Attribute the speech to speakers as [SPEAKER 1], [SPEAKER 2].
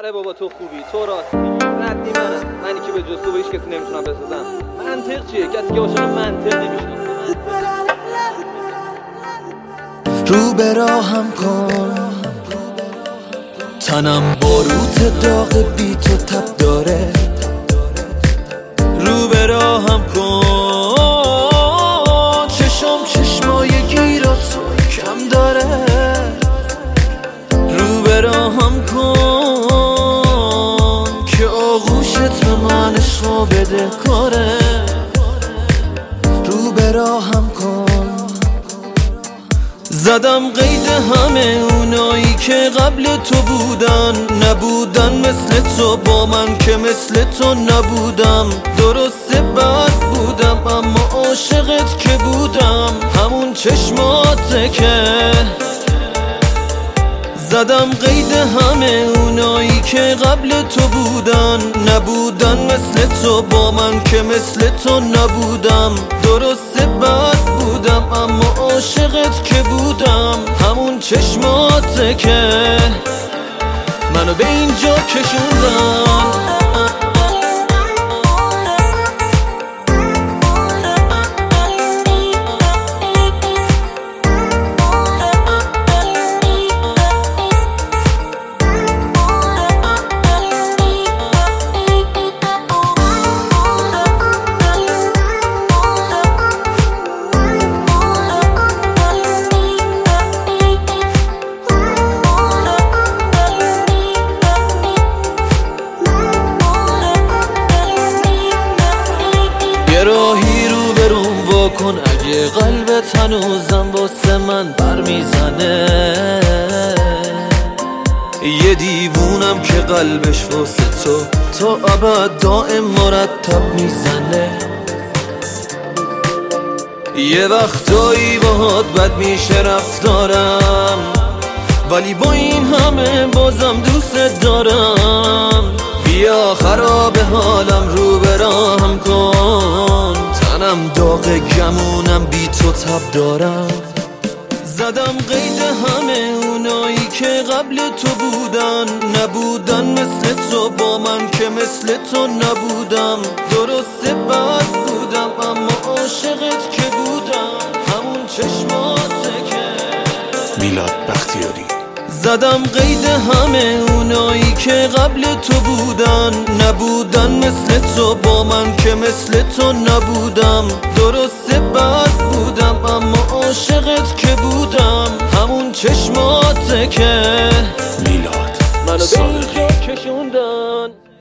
[SPEAKER 1] آره بابا تو خوبی، تو راستی، ردی منی که به جز تو به هیچ کسی نمیتونم بسازم. منطق چیه؟ کسی که عاشق منطق نمیشناسه.
[SPEAKER 2] رو به راهم کن، تنم باروت داغ بی تو تب داره. رو به راهم کن، چشمای گیرات کم داره. رو به راهم کن که آغوشت به من عشقا بده کاره. رو به راهم کن، زدم قید همه اونایی که قبل تو نبودن مثل تو، با من که مثل تو نبودم. درسته بد بودم اما عاشقت که بودم، همون چشماته که زدم قید همه اونایی که قبل تو نبودن مثل تو، با من که مثل تو نبودم. درسته بد بودم اما عاشقت که بودم، همون چشماته که منو به اینجا کشوندن. یه راهی رو برون واکن اگه قلبت هنوزم واسه من بر میزنه. یه دیوونم که قلبش واسه تو تا ابد دائم مرتب میزنه. یه وقتایی باهات بد میشه رفتارم، ولی با این همه بازم دوست دارم. بیا خراب حالم، رو به راهم کن، تنم داغ گمونم بی تو تب دارم. زدم قید همه اونایی که قبل تو نبودن مثل تو، با من که مثل تو نبودم. درسته بد بودم اما عاشقت که بودم، همون چشماته که
[SPEAKER 3] میلاد بختیاری.
[SPEAKER 2] زدم قید همه اونایی که قبل تو نبودن مثل تو، با من که مثل تو نبودم. درسته بد بودم اما عاشقت که بودم، همون چشماته که
[SPEAKER 3] میلاد
[SPEAKER 1] منو به اینجا کشوندن.